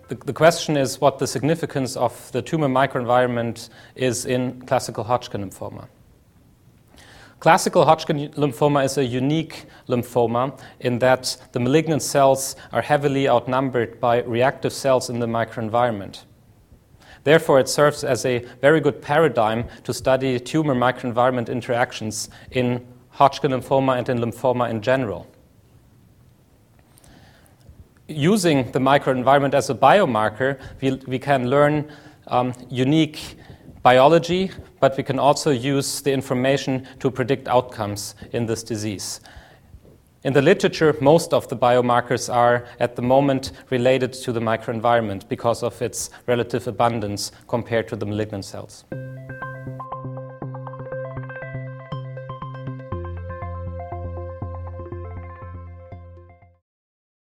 the question is what the significance of the tumor microenvironment is in classical Hodgkin lymphoma. Classical Hodgkin lymphoma is a unique lymphoma in that the malignant cells are heavily outnumbered by reactive cells in the microenvironment. Therefore, it serves as a very good paradigm to study tumor microenvironment interactions in Hodgkin lymphoma and in lymphoma in general. Using the microenvironment as a biomarker, we can learn unique biology, but we can also use the information to predict outcomes in this disease. In the literature, most of the biomarkers are at the moment related to the microenvironment because of its relative abundance compared to the malignant cells.